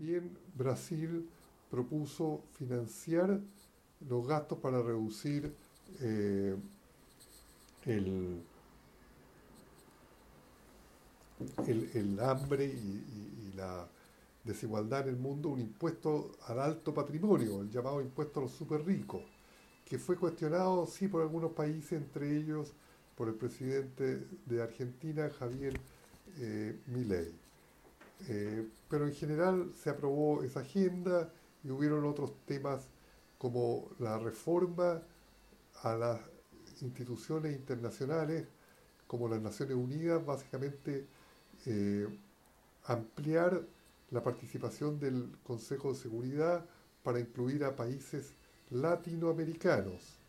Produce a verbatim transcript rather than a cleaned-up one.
también Brasil propuso financiar los gastos para reducir eh, el, el, el hambre y, y- y la desigualdad en el mundo, un impuesto al alto patrimonio, el llamado impuesto a los super ricos, que fue cuestionado, sí, por algunos países, entre ellos por el presidente de Argentina, Javier eh, Milei. Eh, pero en general se aprobó esa agenda y hubieron otros temas como la reforma a las instituciones internacionales, como las Naciones Unidas, básicamente eh, ampliar la participación del Consejo de Seguridad para incluir a países latinoamericanos.